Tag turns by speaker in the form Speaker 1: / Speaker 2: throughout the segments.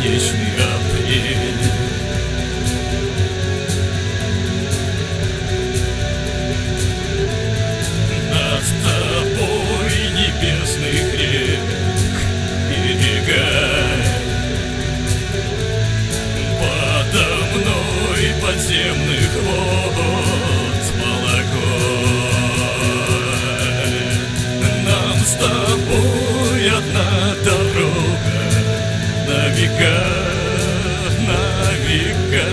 Speaker 1: бесконечный апрель. Над тобой небесных рек берега, подо мной подземных вод молоко. Нам с тобой одна дорога на века, на века.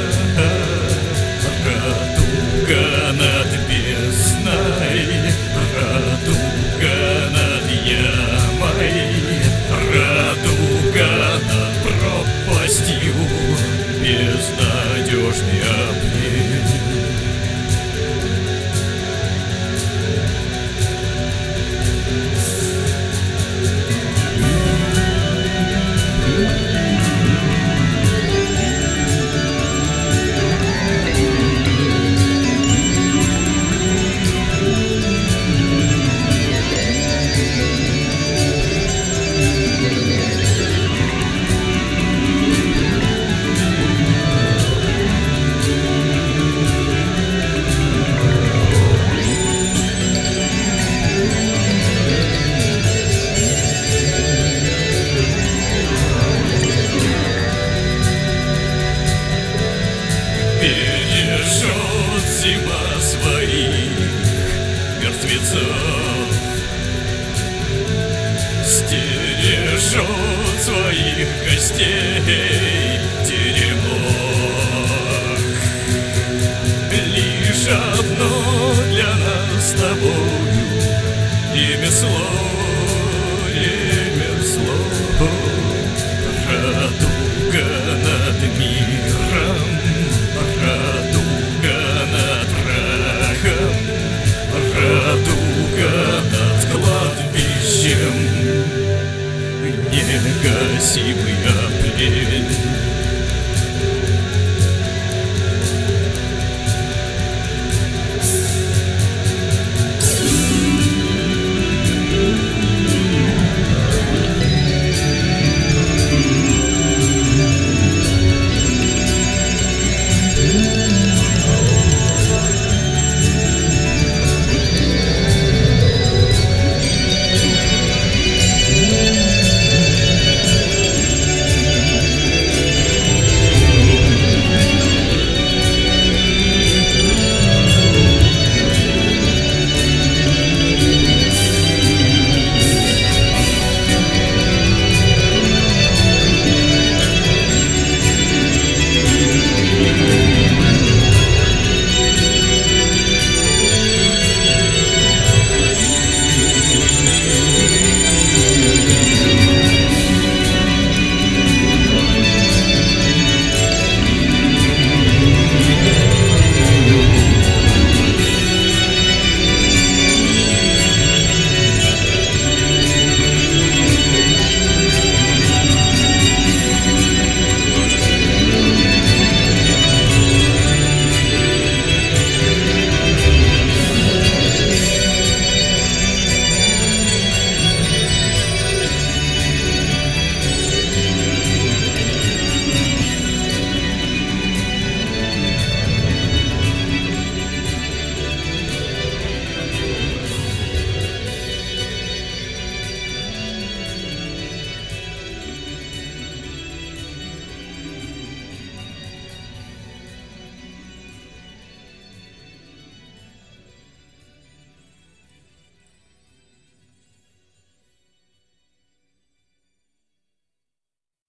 Speaker 1: Радуга над бездной, радуга над ямой, радуга над пропастью, безнадежный апрель. Бережет зима своих мертвецов, стережет своих гостей теремок. Лишь одно для нас с тобою ремесло, ремесло. Радуга над миром, радуга над прахом, радуга над кладбищем, негасимый апрель.